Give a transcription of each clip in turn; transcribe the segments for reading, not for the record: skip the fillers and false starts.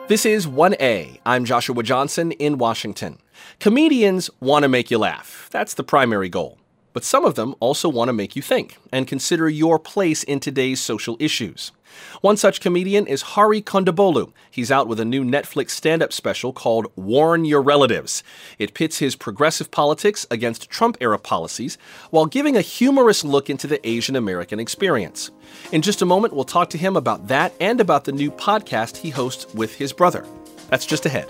This is 1A. I'm Joshua Johnson in Washington. Comedians want to make you laugh. That's the primary goal. But some of them also want to make you think and consider your place in today's social issues. One such comedian is Hari Kondabolu. He's out with a new Netflix stand-up special called Warn Your Relatives. It pits his progressive politics against Trump-era policies while giving a humorous look into the Asian American experience. In just a moment, we'll talk to him about that and about the new podcast he hosts with his brother. That's just ahead.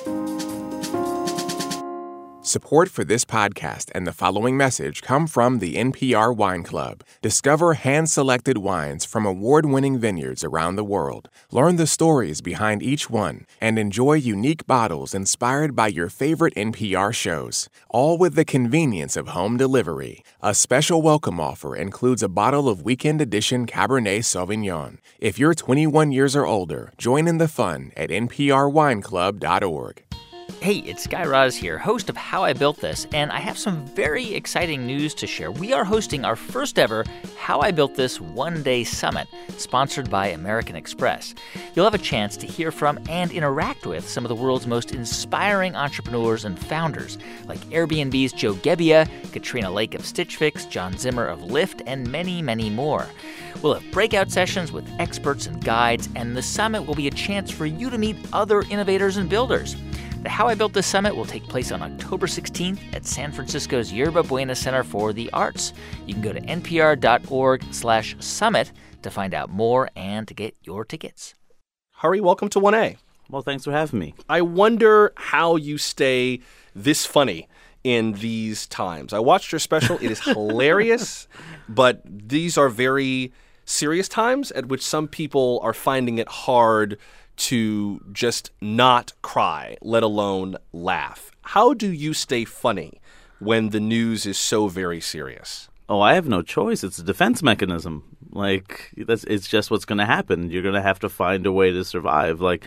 Support for this podcast and the following message come from the NPR Wine Club. Discover hand-selected wines from award-winning vineyards around the world. Learn the stories behind each one and enjoy unique bottles inspired by your favorite NPR shows, all with the convenience of home delivery. A special welcome offer includes a bottle of Weekend Edition Cabernet Sauvignon. If you're 21 years or older, join in the fun at nprwineclub.org. Hey, it's Guy Raz here, host of How I Built This, and I have some very exciting news to share. We are hosting our first ever How I Built This one-day summit, sponsored by American Express. You'll have a chance to hear from and interact with some of the world's most inspiring entrepreneurs and founders, like Airbnb's Joe Gebbia, Katrina Lake of Stitch Fix, John Zimmer of Lyft, and many, many more. We'll have breakout sessions with experts and guides, and the summit will be a chance for you to meet other innovators and builders. The How I Built This Summit will take place on October 16th at San Francisco's Yerba Buena Center for the Arts. You can go to npr.org/summit to find out more and to get your tickets. Hari, welcome to 1A. Well, thanks for having me. I wonder how you stay this funny in these times. I watched your special. It is hilarious, but these are very serious times at which some people are finding it hard to just not cry, let alone laugh. How do you stay funny when the news is so very serious? Oh, I have no choice. It's a defense mechanism. It's just what's going to happen. You're going to have to find a way to survive. I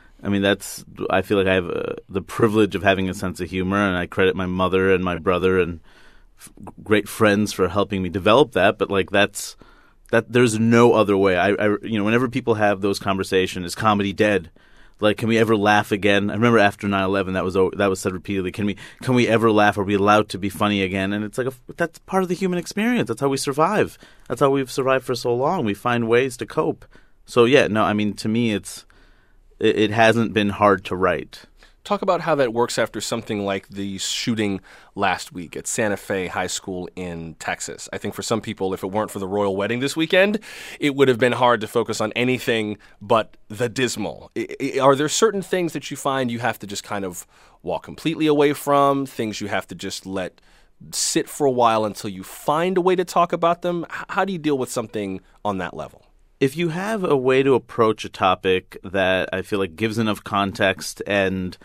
feel like I have the privilege of having a sense of humor, and I credit my mother and my brother and great friends for helping me develop that. But there's no other way. Whenever people have those conversations, is comedy dead? Can we ever laugh again? I remember after 9/11, that was said repeatedly. Can we ever laugh? Are we allowed to be funny again? And it's that's part of the human experience. That's how we survive. That's how we've survived for so long. We find ways to cope. So to me, it hasn't been hard to write. Talk about how that works after something like the shooting last week at Santa Fe High School in Texas. I think for some people, if it weren't for the royal wedding this weekend, it would have been hard to focus on anything but the dismal. Are there certain things that you find you have to just kind of walk completely away from, things you have to just let sit for a while until you find a way to talk about them? How do you deal with something on that level? If you have a way to approach a topic that I feel like gives enough context and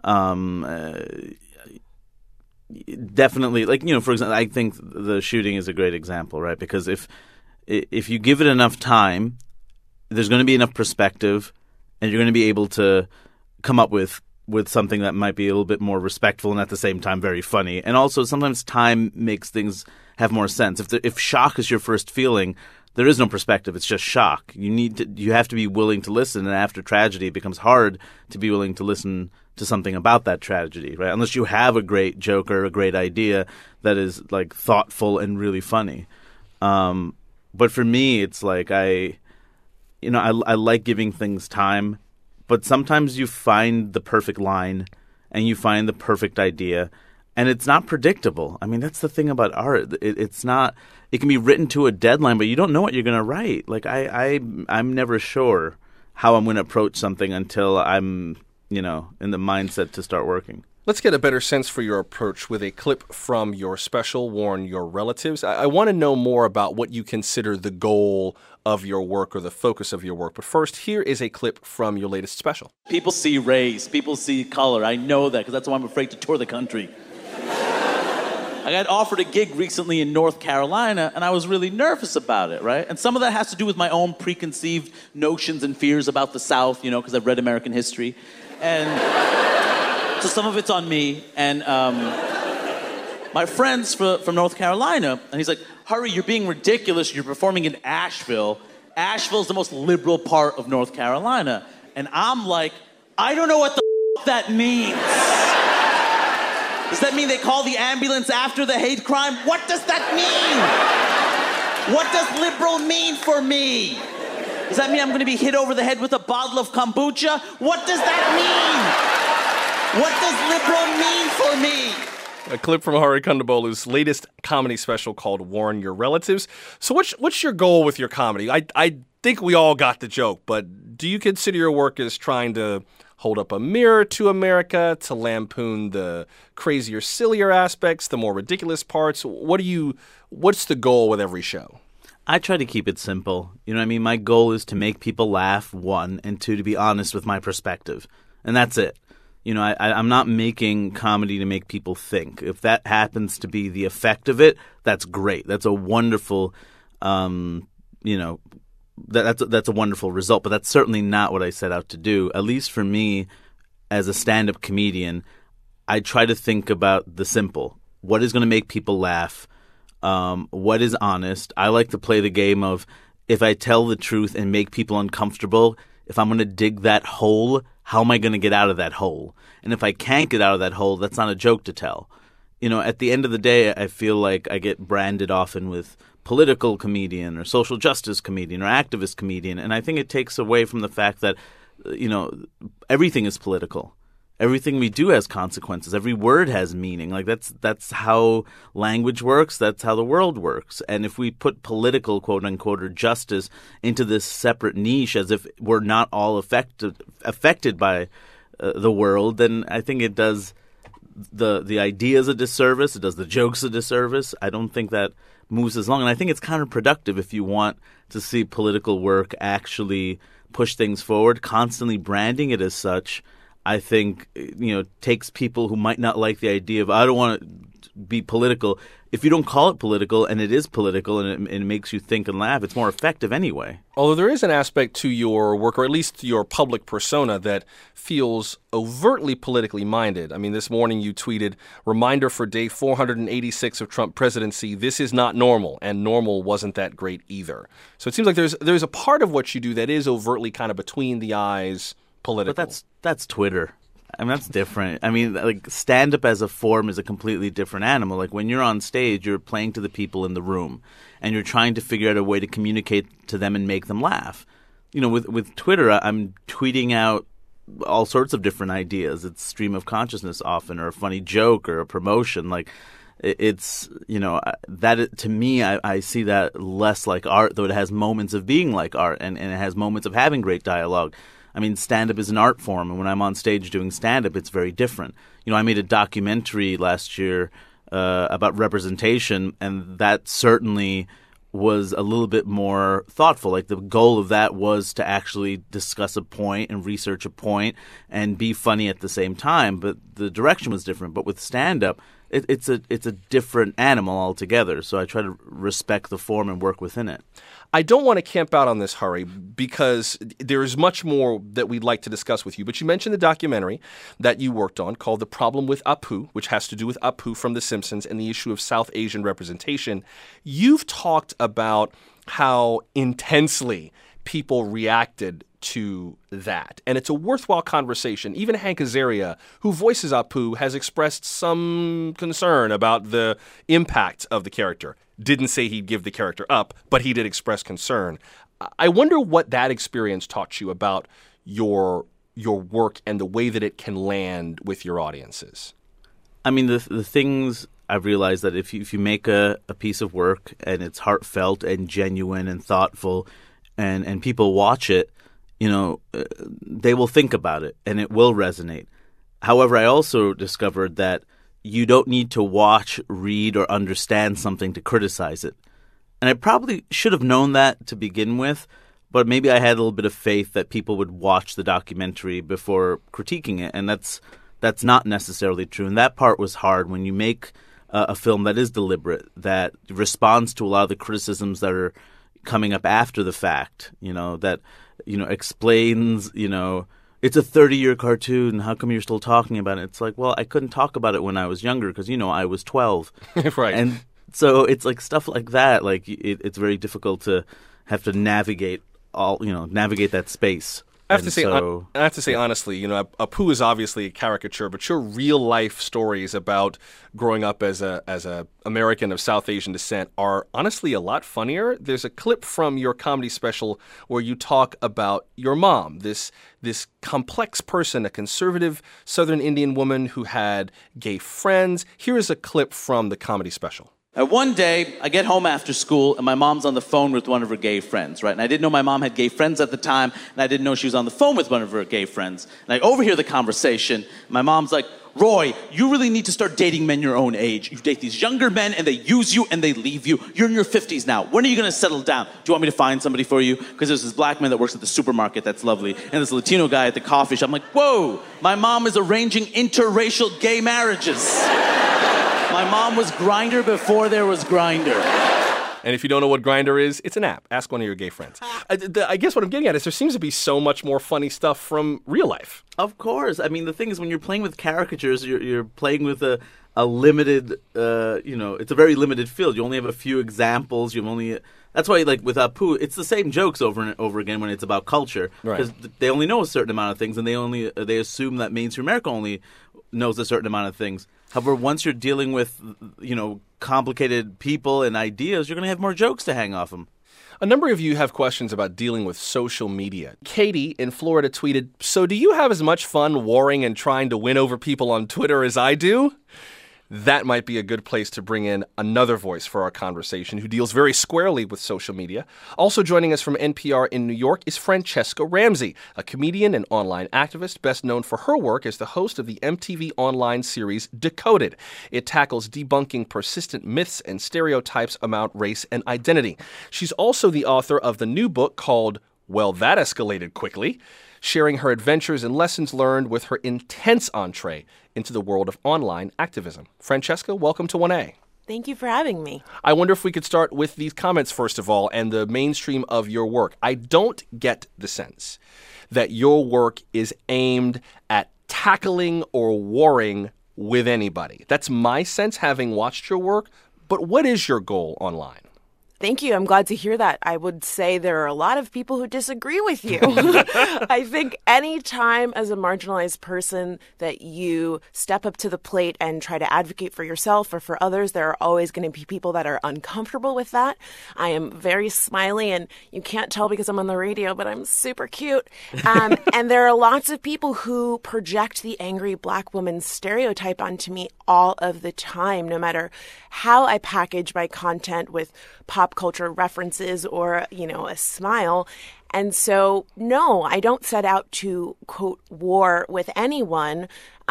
definitely, for example, I think the shooting is a great example, right? Because if you give it enough time, there's going to be enough perspective, and you're going to be able to come up with something that might be a little bit more respectful and at the same time very funny. And also, sometimes time makes things have more sense. If shock is your first feeling, there is no perspective. It's just shock. You have to be willing to listen, and after tragedy, it becomes hard to be willing to listen to something about that tragedy, right? Unless you have a great joke or a great idea that is thoughtful and really funny. But for me, it's I like giving things time, but sometimes you find the perfect line and you find the perfect idea, and it's not predictable. I mean, that's the thing about art. It's not. It can be written to a deadline, but you don't know what you're going to write. I'm never sure how I'm going to approach something until I'm, in the mindset to start working. Let's get a better sense for your approach with a clip from your special, Warn Your Relatives. I want to know more about what you consider the goal of your work or the focus of your work. But first, here is a clip from your latest special. People see race. People see color. I know that because that's why I'm afraid to tour the country. I got offered a gig recently in North Carolina, and I was really nervous about it, right? And some of that has to do with my own preconceived notions and fears about the South, because I've read American history. And so some of it's on me. And my friend's from North Carolina, and he's like, Hari, you're being ridiculous. You're performing in Asheville. Asheville's the most liberal part of North Carolina. And I'm like, I don't know what the that means. Does that mean they call the ambulance after the hate crime? What does that mean? What does liberal mean for me? Does that mean I'm going to be hit over the head with a bottle of kombucha? What does that mean? What does liberal mean for me? A clip from Hari Kondabolu's latest comedy special called Warn Your Relatives. So what's your goal with your comedy? I think we all got the joke, but do you consider your work as trying to hold up a mirror to America, to lampoon the crazier, sillier aspects, the more ridiculous parts? What's the goal with every show? I try to keep it simple. You know what I mean? My goal is to make people laugh, one, and two, to be honest with my perspective. And that's it. You know, I'm not making comedy to make people think. If that happens to be the effect of it, that's great. That's a wonderful, that's a wonderful result. But that's certainly not what I set out to do. At least for me, as a stand-up comedian, I try to think about the simple. What is going to make people laugh? What is honest? I like to play the game of, if I tell the truth and make people uncomfortable, if I'm going to dig that hole, how am I going to get out of that hole? And if I can't get out of that hole, that's not a joke to tell. You know, at the end of the day, I feel like I get branded often with political comedian or social justice comedian or activist comedian. And I think it takes away from the fact that, everything is political. Everything we do has consequences. Every word has meaning. Like that's how language works. That's how the world works. And if we put political, quote unquote, or justice into this separate niche, as if we're not all affected by the world, then I think it does the ideas a disservice. It does the jokes a disservice. I don't think that moves as long. And I think it's counterproductive if you want to see political work actually push things forward. Constantly branding it as such, I think, takes people who might not like the idea of, I don't want to be political. If you don't call it political and it is political and it makes you think and laugh, it's more effective anyway. Although there is an aspect to your work, or at least your public persona, that feels overtly politically minded. I mean, this morning you tweeted, reminder for day 486 of Trump presidency, this is not normal, and normal wasn't that great either. So it seems like there's a part of what you do that is overtly kind of between the eyes political. But that's Twitter. I mean, that's different. I mean, like, stand-up as a form is a completely different animal. Like, when you're on stage, you're playing to the people in the room, and you're trying to figure out a way to communicate to them and make them laugh. You know, with Twitter, I'm tweeting out all sorts of different ideas. It's stream of consciousness often, or a funny joke, or a promotion. Like, it's, to me, I see that less like art, though it has moments of being like art, and it has moments of having great dialogue. I mean, stand-up is an art form, and when I'm on stage doing stand-up, it's very different. I made a documentary last year about representation, and that certainly was a little bit more thoughtful. Like, the goal of that was to actually discuss a point and research a point and be funny at the same time, but the direction was different. But with stand-up, it's a different animal altogether, so I try to respect the form and work within it. I don't want to camp out on this, Hari, because there is much more that we'd like to discuss with you. But you mentioned the documentary that you worked on called The Problem with Apu, which has to do with Apu from The Simpsons and the issue of South Asian representation. You've talked about how intensely people reacted to that. And it's a worthwhile conversation. Even Hank Azaria, who voices Apu, has expressed some concern about the impact of the character. Didn't say he'd give the character up, but he did express concern. I wonder what that experience taught you about your work and the way that it can land with your audiences. I mean, the things I've realized that if you make a piece of work and it's heartfelt and genuine and thoughtful, and people watch it, they will think about it and it will resonate. However, I also discovered that you don't need to watch, read, or understand something to criticize it. And I probably should have known that to begin with, but maybe I had a little bit of faith that people would watch the documentary before critiquing it, and that's not necessarily true. And that part was hard when you make a film that is deliberate, that responds to a lot of the criticisms that are coming up after the fact, that explains, it's a 30-year cartoon. How come you're still talking about it? It's like, well, I couldn't talk about it when I was younger because, I was 12. Right. And so it's like stuff like that. Like, it's very difficult to have to navigate that space. I have to say honestly, Apu is obviously a caricature, but your real life stories about growing up as a American of South Asian descent are honestly a lot funnier. There's a clip from your comedy special where you talk about your mom, this complex person, a conservative Southern Indian woman who had gay friends. Here is a clip from the comedy special. One day, I get home after school, and my mom's on the phone with one of her gay friends, right? And I didn't know my mom had gay friends at the time, and I didn't know she was on the phone with one of her gay friends. And I overhear the conversation. My mom's like, Roy, you really need to start dating men your own age. You date these younger men, and they use you, and they leave you. You're in your 50s now. When are you going to settle down? Do you want me to find somebody for you? Because there's this black man that works at the supermarket that's lovely, and this Latino guy at the coffee shop. I'm like, whoa, my mom is arranging interracial gay marriages. My mom was Grindr before there was Grindr. And if you don't know what Grindr is, it's an app. Ask one of your gay friends. I guess what I'm getting at is there seems to be so much more funny stuff from real life. Of course. I mean, the thing is, when you're playing with caricatures, you're playing with a limited, it's a very limited field. You only have a few examples. That's why, like with Apu, it's the same jokes over and over again when it's about culture, because they only know a certain amount of things, and they assume that mainstream America only knows a certain amount of things. However, once you're dealing with, complicated people and ideas, you're going to have more jokes to hang off them. A number of you have questions about dealing with social media. Katie in Florida tweeted, "So do you have as much fun warring and trying to win over people on Twitter as I do?" That might be a good place to bring in another voice for our conversation who deals very squarely with social media. Also joining us from NPR in New York is Franchesca Ramsey, a comedian and online activist best known for her work as the host of the MTV online series Decoded. It tackles debunking persistent myths and stereotypes about race and identity. She's also the author of the new book called Well, That Escalated Quickly, sharing her adventures and lessons learned with her intense entree into the world of online activism. Franchesca, welcome to 1A. Thank you for having me. I wonder if we could start with these comments, first of all, and the mainstream of your work. I don't get the sense that your work is aimed at tackling or warring with anybody. That's my sense, having watched your work. But what is your goal online? Thank you. I'm glad to hear that. I would say there are a lot of people who disagree with you. I think any time as a marginalized person that you step up to the plate and try to advocate for yourself or for others, there are always going to be people that are uncomfortable with that. I am very smiley, and you can't tell because I'm on the radio, but I'm super cute. And there are lots of people who project the angry black woman stereotype onto me all of the time, no matter how I package my content with pop culture references or, a smile. And so, no, I don't set out to, quote, war with anyone.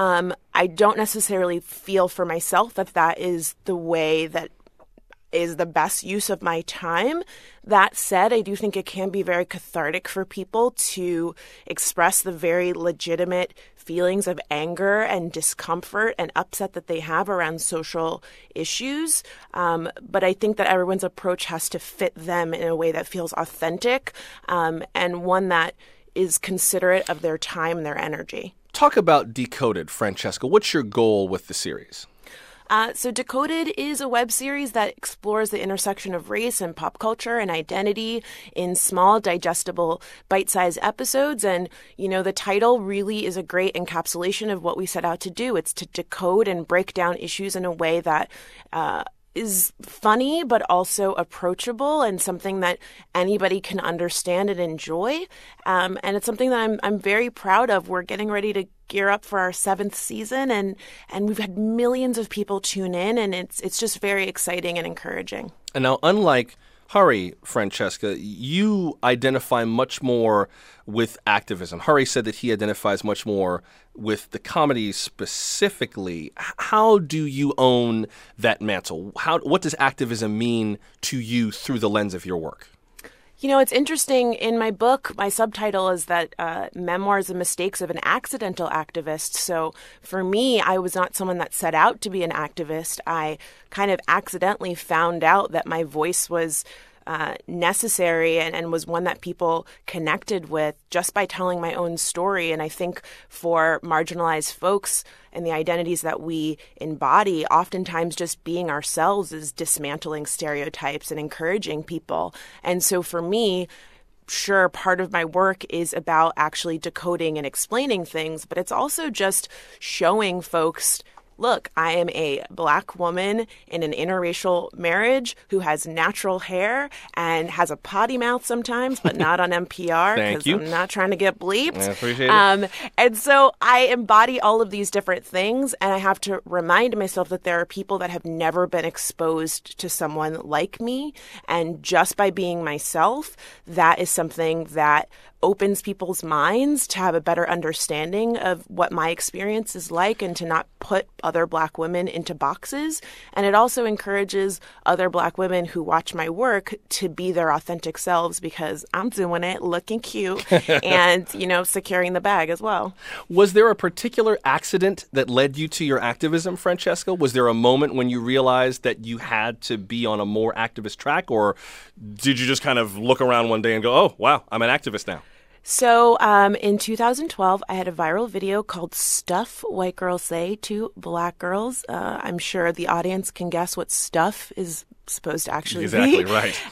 I don't necessarily feel for myself that is the way that is the best use of my time. That said, I do think it can be very cathartic for people to express the very legitimate feelings of anger and discomfort and upset that they have around social issues. But I think that everyone's approach has to fit them in a way that feels authentic, and one that is considerate of their time and their energy. Talk about Decoded, Franchesca. What's your goal with the series? So Decoded is a web series that explores the intersection of race and pop culture and identity in small, digestible, bite-sized episodes. And, the title really is a great encapsulation of what we set out to do. It's to decode and break down issues in a way that is funny, but also approachable and something that anybody can understand and enjoy. And it's something that I'm very proud of. We're getting ready to gear up for our 7th season, and we've had millions of people tune in, and it's just very exciting and encouraging. And now, unlike Hari, Franchesca, you identify much more with activism. Hari said that he identifies much more with the comedy specifically. How do you own that mantle? What does activism mean to you through the lens of your work? It's interesting. In my book, my subtitle is that Memoirs and Mistakes of an Accidental Activist. So for me, I was not someone that set out to be an activist. I kind of accidentally found out that my voice was necessary and was one that people connected with just by telling my own story. And I think for marginalized folks and the identities that we embody, oftentimes just being ourselves is dismantling stereotypes and encouraging people. And so for me, sure, part of my work is about actually decoding and explaining things, but it's also just showing folks, look, I am a Black woman in an interracial marriage who has natural hair and has a potty mouth sometimes, but not on NPR because I'm not trying to get bleeped. I appreciate it. And so I embody all of these different things, and I have to remind myself that there are people that have never been exposed to someone like me. And just by being myself, that is something that opens people's minds to have a better understanding of what my experience is like and to not put other Black women into boxes. And it also encourages other Black women who watch my work to be their authentic selves because I'm doing it, looking cute, and, securing the bag as well. Was there a particular accident that led you to your activism, Francesca? Was there a moment when you realized that you had to be on a more activist track, or did you just kind of look around one day and go, oh, wow, I'm an activist now? So in 2012, I had a viral video called Stuff White Girls Say to Black Girls. I'm sure the audience can guess what stuff is supposed to actually exactly be. Right.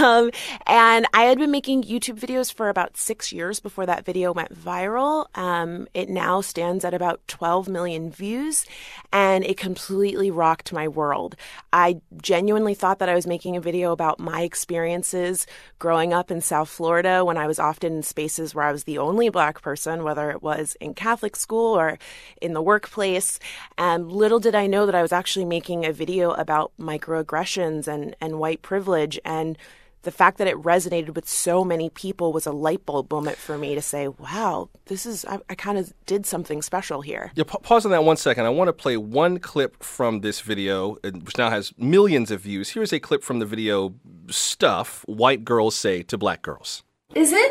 And I had been making YouTube videos for about 6 years before that video went viral. It now stands at about 12 million views, and it completely rocked my world. I genuinely thought that I was making a video about my experiences growing up in South Florida when I was often in spaces where I was the only Black person, whether it was in Catholic school or in the workplace. And little did I know that I was actually making a video about microaggressions and white privilege. And the fact that it resonated with so many people was a light bulb moment for me to say, wow, I kind of did something special here. Yeah, pause on that 1 second. I want to play one clip from this video, which now has millions of views. Here's a clip from the video, Stuff White Girls Say to Black Girls. Is it,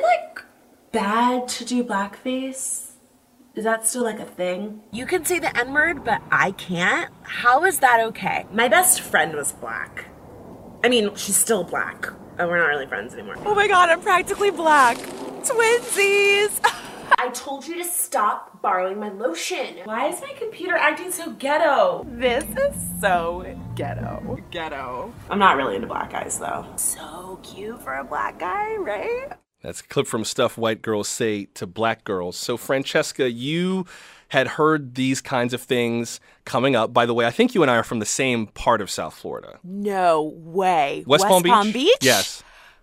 bad to do blackface? Is that still, a thing? You can say the N-word, but I can't? How is that okay? My best friend was Black. I mean, she's still Black. We're not really friends anymore. Oh my God, I'm practically Black. Twinsies. I told you to stop borrowing my lotion. Why is my computer acting so ghetto? This is so ghetto. Ghetto. I'm not really into black guys, though. So cute for a Black guy, right? That's a clip from Stuff White Girls Say to Black Girls. So, Francesca, you had heard these kinds of things coming up. By the way, I think you and I are from the same part of South Florida. No way. West Palm Beach? Yes.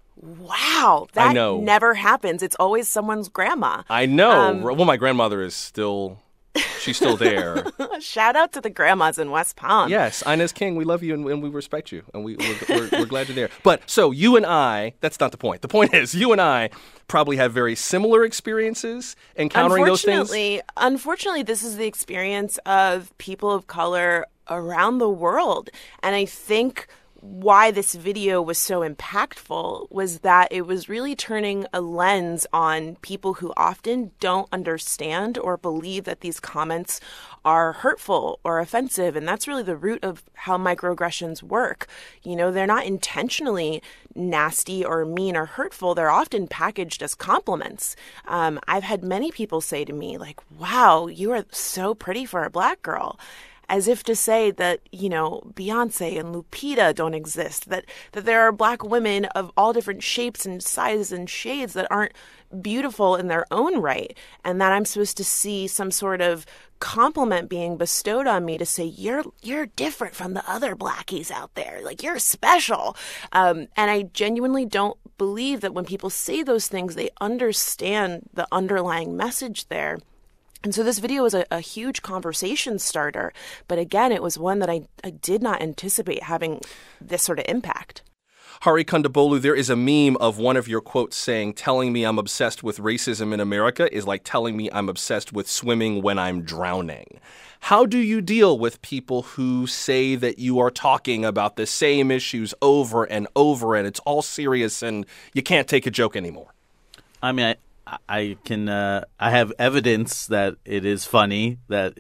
Wow. That never happens. It's always someone's grandma. I know. Well, my grandmother is she's still there. Shout out to the grandmas in West Palm. Yes, Inez King, we love you and we respect you, and we're glad you're there. But so you and I, that's not the point. The point is you and I probably have very similar experiences encountering those things. Unfortunately, this is the experience of people of color around the world. And I think why this video was so impactful was that it was really turning a lens on people who often don't understand or believe that these comments are hurtful or offensive. And that's really the root of how microaggressions work. They're not intentionally nasty or mean or hurtful. They're often packaged as compliments. I've had many people say to me, wow, you are so pretty for a Black girl. As if to say that, Beyonce and Lupita don't exist, that there are Black women of all different shapes and sizes and shades that aren't beautiful in their own right, and that I'm supposed to see some sort of compliment being bestowed on me to say, you're different from the other Blackies out there, you're special. And I genuinely don't believe that when people say those things, they understand the underlying message there. And so this video was a huge conversation starter. But again, it was one that I did not anticipate having this sort of impact. Hari Kondabolu, there is a meme of one of your quotes saying, telling me I'm obsessed with racism in America is like telling me I'm obsessed with swimming when I'm drowning. How do you deal with people who say that you are talking about the same issues over and over and it's all serious and you can't take a joke anymore? I mean, I have evidence that it is funny, that,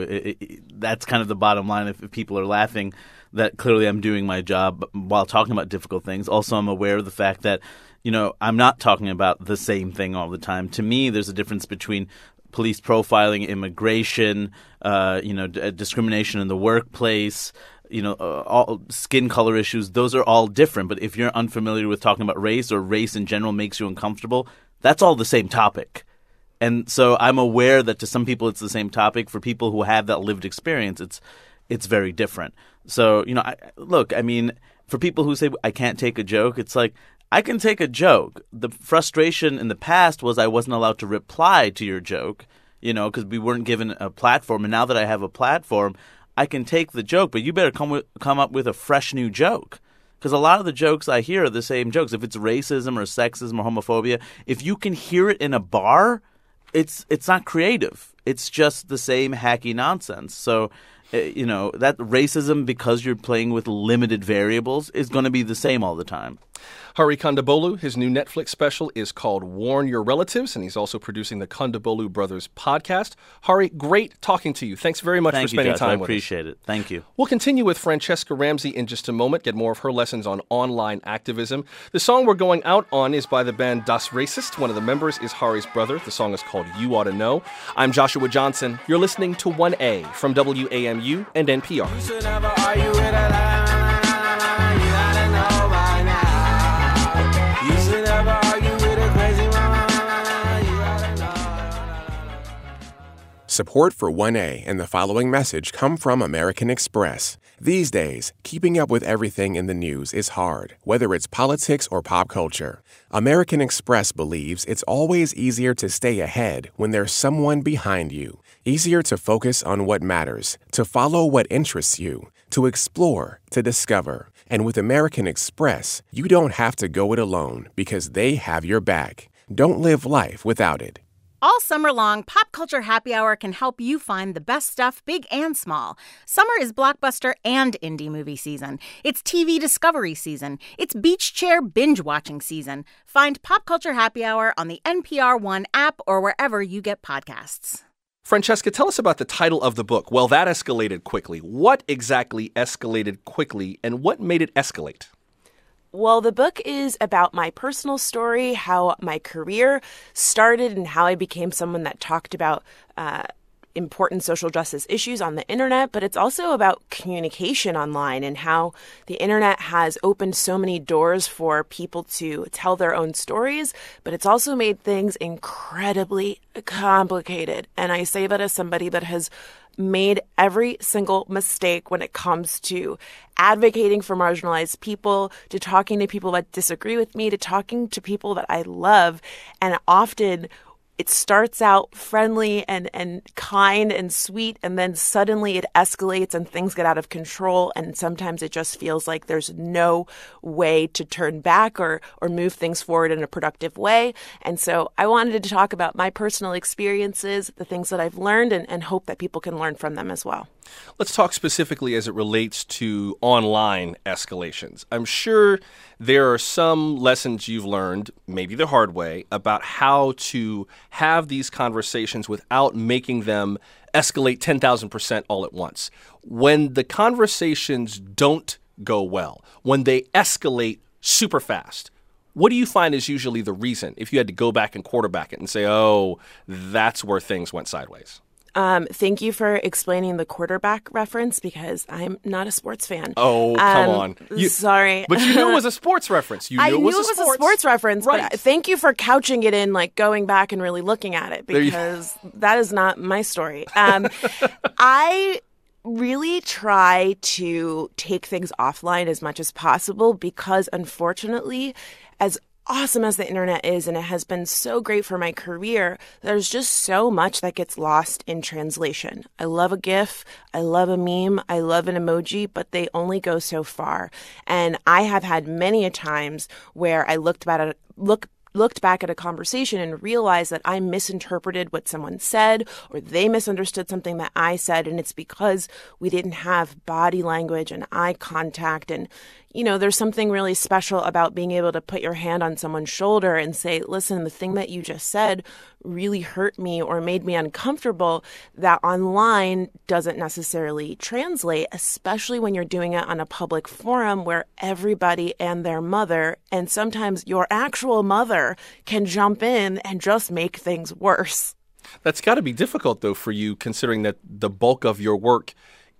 that's kind of the bottom line. If people are laughing, that clearly I'm doing my job while talking about difficult things. Also, I'm aware of the fact that, I'm not talking about the same thing all the time. To me, there's a difference between police profiling, immigration, discrimination in the workplace, all skin color issues, those are all different. But if you're unfamiliar with talking about race, or race in general makes you uncomfortable, that's all the same topic. And so I'm aware that to some people it's the same topic. For people who have that lived experience, it's very different. So, for people who say I can't take a joke, it's like, I can take a joke. The frustration in the past was I wasn't allowed to reply to your joke, because we weren't given a platform. And now that I have a platform, I can take the joke, but you better come up with a fresh new joke. Because a lot of the jokes I hear are the same jokes. If it's racism or sexism or homophobia, if you can hear it in a bar, it's not creative. It's just the same hacky nonsense. So, that racism, because you're playing with limited variables, is going to be the same all the time. Hari Kondabolu, his new Netflix special is called Warn Your Relatives, and he's also producing the Kondabolu Brothers podcast. Hari, great talking to you. Thanks very much for spending time with us. I appreciate it. Thank you. We'll continue with Franchesca Ramsey in just a moment, get more of her lessons on online activism. The song we're going out on is by the band Das Racist. One of the members is Hari's brother. The song is called You Ought to Know. I'm Joshua Johnson. You're listening to 1A from WAMU and NPR. You should never argue with a lie. Support for 1A and the following message come from American Express. These days, keeping up with everything in the news is hard, whether it's politics or pop culture. American Express believes it's always easier to stay ahead when there's someone behind you. Easier to focus on what matters, to follow what interests you, to explore, to discover. And with American Express, you don't have to go it alone because they have your back. Don't live life without it. All summer long, Pop Culture Happy Hour can help you find the best stuff, big and small. Summer is blockbuster and indie movie season. It's TV discovery season. It's beach chair binge-watching season. Find Pop Culture Happy Hour on the NPR One app or wherever you get podcasts. Francesca, tell us about the title of the book. Well, that escalated quickly. What exactly escalated quickly, and what made it escalate? Well, the book is about my personal story, how my career started and how I became someone that talked about important social justice issues on the internet, but it's also about communication online and how the internet has opened so many doors for people to tell their own stories, but it's also made things incredibly complicated. And I say that as somebody that has made every single mistake when it comes to advocating for marginalized people, to talking to people that disagree with me, to talking to people that I love. And often it starts out friendly and kind and sweet, and then suddenly it escalates and things get out of control. And sometimes it just feels like there's no way to turn back or move things forward in a productive way. And so I wanted to talk about my personal experiences, the things that I've learned, and hope that people can learn from them as well. Let's talk specifically as it relates to online escalations. I'm sure there are some lessons you've learned, maybe the hard way, about how to have these conversations without making them escalate 10,000% all at once. When the conversations don't go well, when they escalate super fast, what do you find is usually the reason, if you had to go back and quarterback it and say, oh, that's where things went sideways? Thank you for explaining the quarterback reference because I'm not a sports fan. Oh, come on. Sorry. But you knew it was a sports reference. I knew it was a sports reference, right. But thank you for couching it in, like, going back and really looking at it because that is not my story. I really try to take things offline as much as possible because, unfortunately, as awesome as the internet is, and it has been so great for my career, there's just so much that gets lost in translation. I love a GIF, I love a meme, I love an emoji, but they only go so far. And I have had many a times where I looked back at a conversation and realized that I misinterpreted what someone said, or they misunderstood something that I said, and it's because we didn't have body language and eye contact. And, you know, there's something really special about being able to put your hand on someone's shoulder and say, listen, the thing that you just said really hurt me or made me uncomfortable, that online doesn't necessarily translate, especially when you're doing it on a public forum where everybody and their mother, and sometimes your actual mother, can jump in and just make things worse. That's got to be difficult, though, for you, considering that the bulk of your work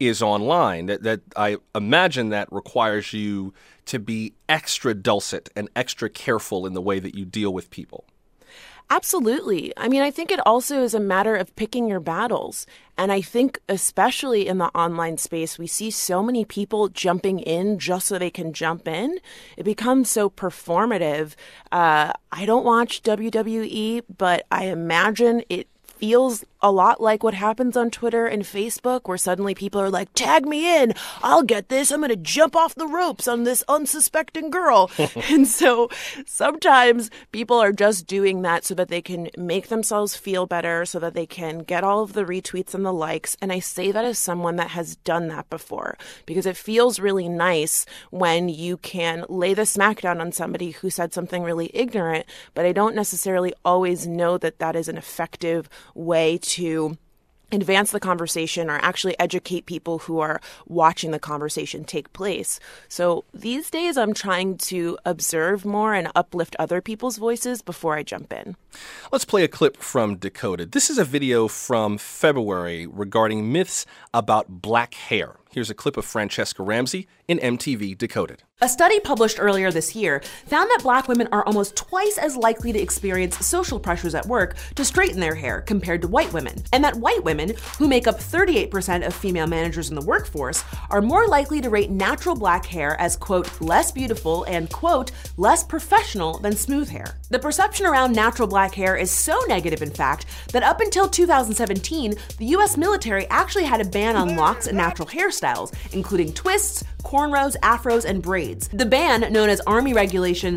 is online. That I imagine that requires you to be extra dulcet and extra careful in the way that you deal with people. Absolutely. I mean, I think it also is a matter of picking your battles. And I think especially in the online space, we see so many people jumping in just so they can jump in. It becomes so performative. I don't watch WWE, but I imagine it feels a lot like what happens on Twitter and Facebook, where suddenly people are like, tag me in, I'll get this, I'm going to jump off the ropes on this unsuspecting girl. And so sometimes people are just doing that so that they can make themselves feel better, so that they can get all of the retweets and the likes. And I say that as someone that has done that before, because it feels really nice when you can lay the smackdown on somebody who said something really ignorant, but I don't necessarily always know that that is an effective way to advance the conversation or actually educate people who are watching the conversation take place. So these days I'm trying to observe more and uplift other people's voices before I jump in. Let's play a clip from Decoded. This is a video from February regarding myths about black hair. Here's a clip of Francesca Ramsey in MTV Decoded. A study published earlier this year found that black women are almost twice as likely to experience social pressures at work to straighten their hair compared to white women, and that white women, who make up 38% of female managers in the workforce, are more likely to rate natural black hair as, quote, less beautiful and, quote, less professional than smooth hair. The perception around natural black hair is so negative, in fact, that up until 2017, the US military actually had a ban on locks and natural hairstyles, including twists, cornrows, afros, and braids. The ban, known as Army Regulation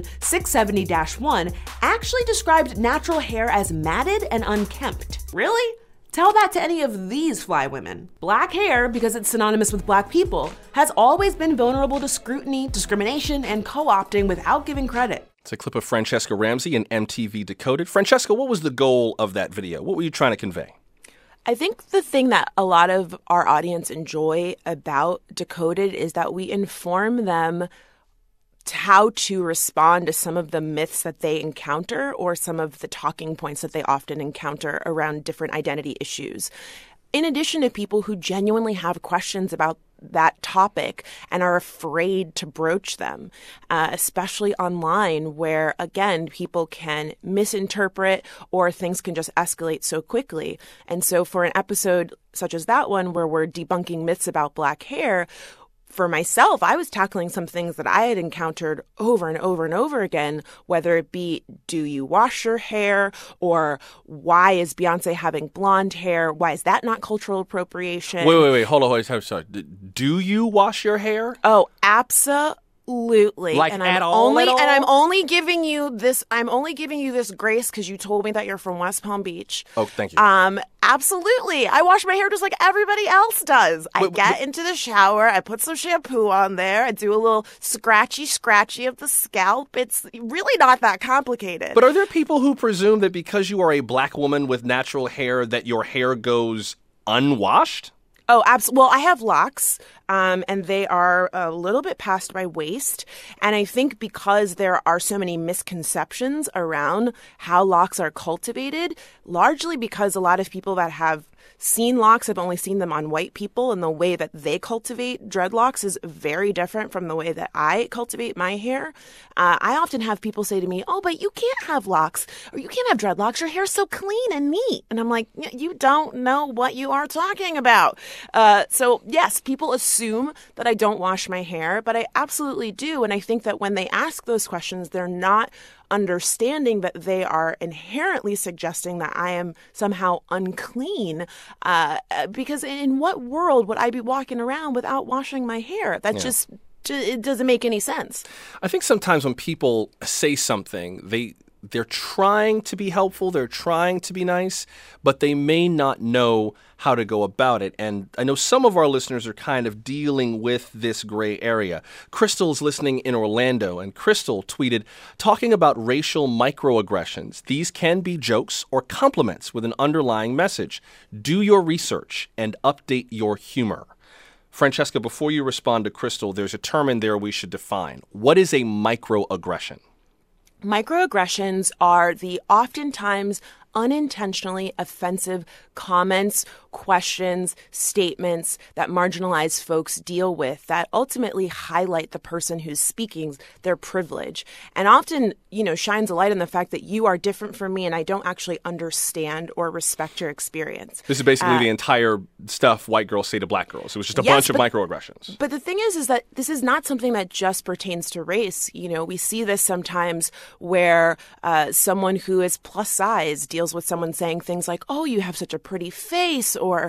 670-1, actually described natural hair as matted and unkempt. Really? Tell that to any of these fly women. Black hair, because it's synonymous with black people, has always been vulnerable to scrutiny, discrimination, and co-opting without giving credit. It's a clip of Francesca Ramsey in MTV Decoded. Francesca, what was the goal of that video? What were you trying to convey? I think the thing that a lot of our audience enjoy about Decoded is that we inform them how to respond to some of the myths that they encounter or some of the talking points that they often encounter around different identity issues. In addition to people who genuinely have questions about that topic and are afraid to broach them, especially online where, again, people can misinterpret or things can just escalate so quickly. And so for an episode such as that one where we're debunking myths about black hair, for myself, I was tackling some things that I had encountered over and over and over again, whether it be, do you wash your hair? Or why is Beyonce having blonde hair? Why is that not cultural appropriation? Wait. Hold on. Sorry. Do you wash your hair? Oh, absolutely. Like and at I'm all? only, at all? And I'm only giving you this grace because you told me that you're from West Palm Beach. Oh, thank you. Absolutely. I wash my hair just like everybody else does. I get into the shower, I put some shampoo on there, I do a little scratchy of the scalp. It's really not that complicated. But are there people who presume that because you are a black woman with natural hair that your hair goes unwashed? Oh, absolutely. Well, I have locks, and they are a little bit past my waist. And I think because there are so many misconceptions around how locks are cultivated, largely because a lot of people that have seen locks have only seen them on white people, and the way that they cultivate dreadlocks is very different from the way that I cultivate my hair. I often have people say to me, oh, but you can't have locks or you can't have dreadlocks. Your hair's so clean and neat. And I'm like, you don't know what you are talking about. So yes, people assume that I don't wash my hair, but I absolutely do. And I think that when they ask those questions, they're not understanding that they are inherently suggesting that I am somehow unclean, because in what world would I be walking around without washing my hair? That just it doesn't make any sense. I think sometimes when people say something, they're trying to be helpful, they're trying to be nice, but they may not know how to go about it. And I know some of our listeners are kind of dealing with this gray area. Crystal's listening in Orlando, and Crystal tweeted, talking about racial microaggressions. These can be jokes or compliments with an underlying message. Do your research and update your humor. Francesca, before you respond to Crystal, there's a term in there we should define. What is a microaggression? Microaggressions are the oftentimes unintentionally offensive comments, questions, statements that marginalized folks deal with that ultimately highlight the person who's speaking, their privilege, and often, shines a light on the fact that you are different from me and I don't actually understand or respect your experience. This is basically the entire stuff white girls say to black girls. It was just a bunch of microaggressions. But the thing is that this is not something that just pertains to race. We see this sometimes where someone who is plus size deals with someone saying things like, oh, you have such a pretty face, or,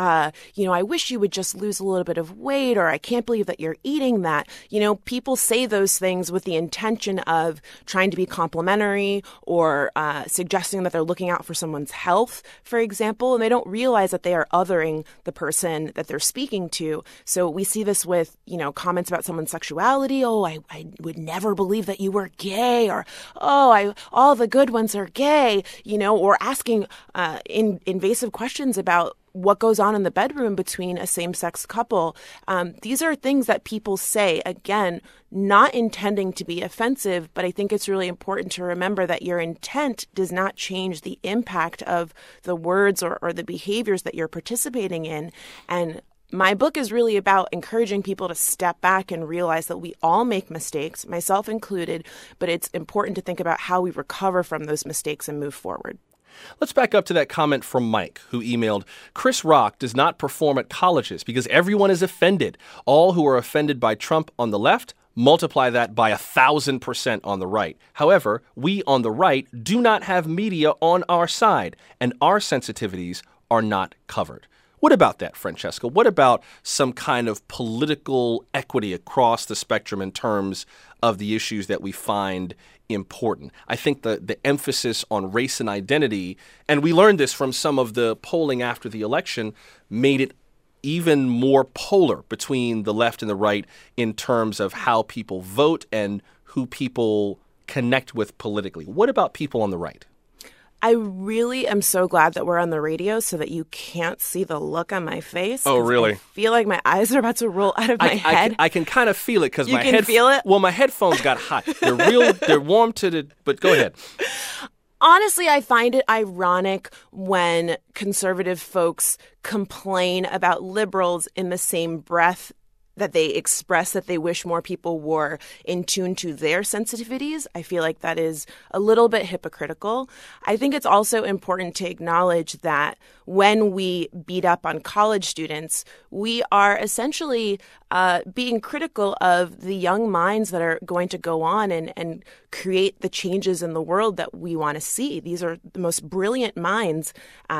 I wish you would just lose a little bit of weight, or I can't believe that you're eating that. People say those things with the intention of trying to be complimentary or suggesting that they're looking out for someone's health, for example, and they don't realize that they are othering the person that they're speaking to. So we see this with, comments about someone's sexuality. Oh, I would never believe that you were gay, or, oh, all the good ones are gay, or asking invasive questions about what goes on in the bedroom between a same-sex couple. These are things that people say, again, not intending to be offensive, but I think it's really important to remember that your intent does not change the impact of the words or the behaviors that you're participating in. And my book is really about encouraging people to step back and realize that we all make mistakes, myself included, but it's important to think about how we recover from those mistakes and move forward. Let's back up to that comment from Mike, who emailed, Chris Rock does not perform at colleges because everyone is offended. All who are offended by Trump on the left, multiply that by 1,000% on the right. However, we on the right do not have media on our side, and our sensitivities are not covered. What about that, Francesca? What about some kind of political equity across the spectrum in terms of the issues that we find important? I think the emphasis on race and identity, and we learned this from some of the polling after the election, made it even more polar between the left and the right in terms of how people vote and who people connect with politically. What about people on the right? I really am so glad that we're on the radio so that you can't see the look on my face. Oh, really? I feel like my eyes are about to roll out of my head. I can kind of feel it because you can feel it? Well, my headphones got hot. They're warm but go ahead. Honestly, I find it ironic when conservative folks complain about liberals in the same breath that they express that they wish more people were in tune to their sensitivities. I feel like that is a little bit hypocritical. I think it's also important to acknowledge that when we beat up on college students, we are essentially being critical of the young minds that are going to go on and create the changes in the world that we want to see. These are the most brilliant minds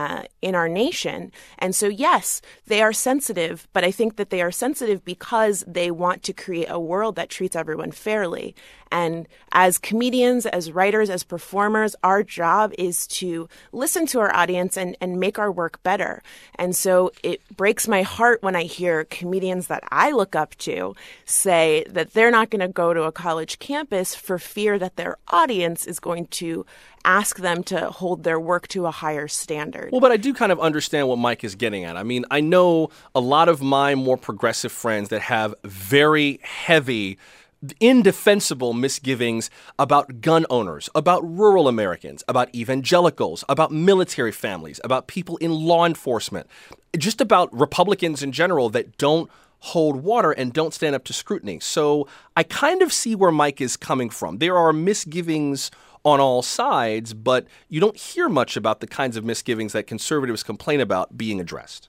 in our nation. And so, yes, they are sensitive, but I think that they are sensitive because they want to create a world that treats everyone fairly. And as comedians, as writers, as performers, our job is to listen to our audience and make our work better. And so it breaks my heart when I hear comedians that I look up to say that they're not going to go to a college campus for fear that their audience is going to ask them to hold their work to a higher standard. Well, but I do kind of understand what Mike is getting at. I mean, I know a lot of my more progressive friends that have very heavy, indefensible misgivings about gun owners, about rural Americans, about evangelicals, about military families, about people in law enforcement, just about Republicans in general that don't hold water and don't stand up to scrutiny. So I kind of see where Mike is coming from. There are misgivings on all sides, but you don't hear much about the kinds of misgivings that conservatives complain about being addressed.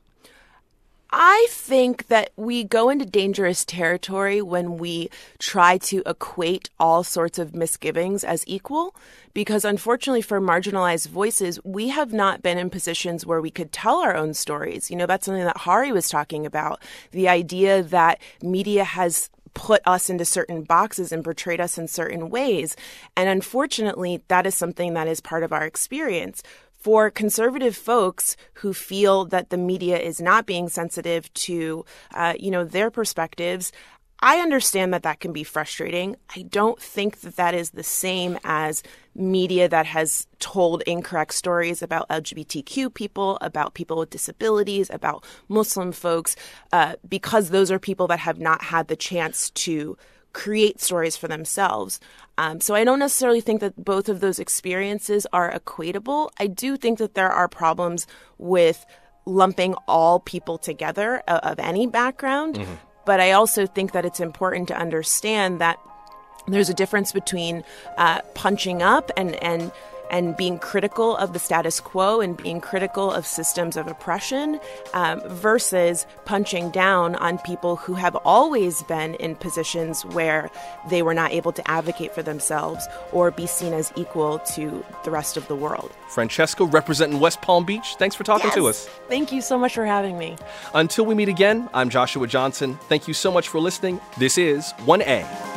I think that we go into dangerous territory when we try to equate all sorts of misgivings as equal, because unfortunately for marginalized voices, we have not been in positions where we could tell our own stories. You know, that's something that Hari was talking about, the idea that media has put us into certain boxes and portrayed us in certain ways. And unfortunately, that is something that is part of our experience. For conservative folks who feel that the media is not being sensitive to, their perspectives, I understand that that can be frustrating. I don't think that that is the same as media that has told incorrect stories about LGBTQ people, about people with disabilities, about Muslim folks, because those are people that have not had the chance to create stories for themselves. So I don't necessarily think that both of those experiences are equatable. I do think that there are problems with lumping all people together of any background. But I also think that it's important to understand that there's a difference between punching up and being critical of the status quo and being critical of systems of oppression versus punching down on people who have always been in positions where they were not able to advocate for themselves or be seen as equal to the rest of the world. Francesca, representing West Palm Beach, thanks for talking to us. Thank you so much for having me. Until we meet again, I'm Joshua Johnson. Thank you so much for listening. This is 1A.